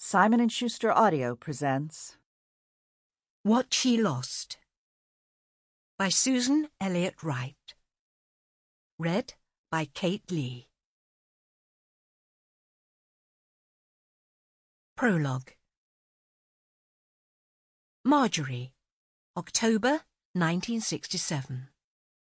Simon & Schuster Audio presents What She Lost by Susan Elliott Wright. Read by Kate Lee. Prologue. Marjorie, October 1967.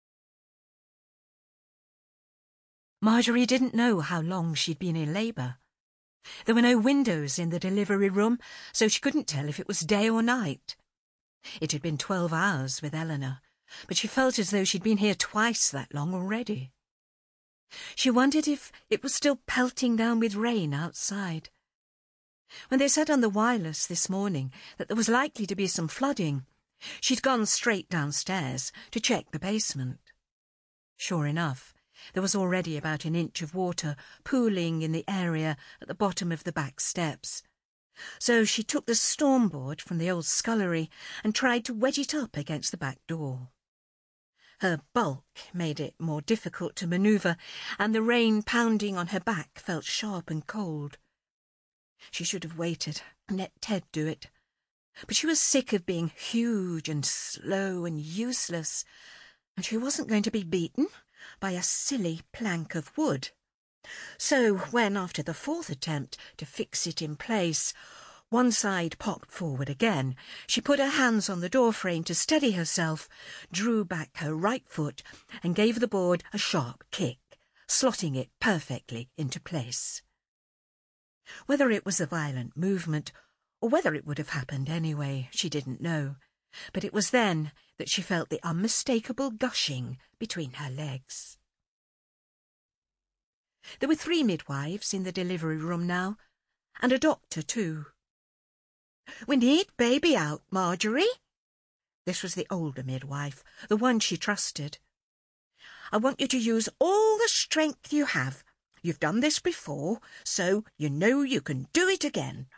Marjorie didn't know how long she'd been in labour. There were no windows in the delivery room, so she couldn't tell if it was day or night. It had been 12 hours with Eleanor, but she felt as though she'd been here twice that long already. She wondered if it was still pelting down with rain outside. When they said on the wireless this morning that there was likely to be some flooding, she'd gone straight downstairs to check the basement. Sure enough, there was already about an inch of water pooling in the area at the bottom of the back steps. So she took the stormboard from the old scullery and tried to wedge it up against the back door. Her bulk made it more difficult to manoeuvre, and the rain pounding on her back felt sharp and cold. She should have waited and let Ted do it, but she was sick of being huge and slow and useless, and she wasn't going to be beaten by a silly plank of wood. So when, after the fourth attempt to fix it in place, one side popped forward again, she put her hands on the door frame to steady herself, drew back her right foot and gave the board a sharp kick, slotting it perfectly into place. Whether it was a violent movement, or whether it would have happened anyway, she didn't know, but it was then that she felt the unmistakable gushing between her legs. There were 3 midwives in the delivery room now, and a doctor too. "We need baby out, Marjorie." This was the older midwife, the one she trusted. "I want you to use all the strength you have. You've done this before, so you know you can do it again."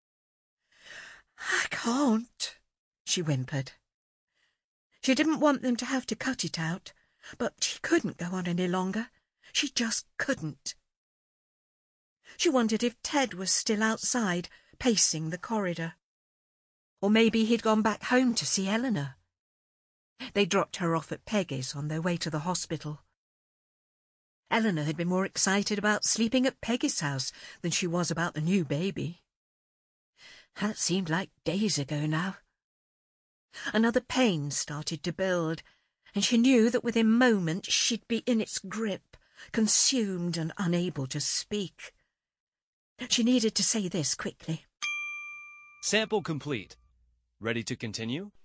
"I can't," she whimpered. She didn't want them to have to cut it out, but she couldn't go on any longer. She just couldn't. She wondered if Ted was still outside, pacing the corridor. Or maybe he'd gone back home to see Eleanor. They dropped her off at Peggy's on their way to the hospital. Eleanor had been more excited about sleeping at Peggy's house than she was about the new baby. That seemed like days ago now. Another pain started to build, and she knew that within moments she'd be in its grip, consumed and unable to speak. She needed to say this quickly. Sample complete. Ready to continue?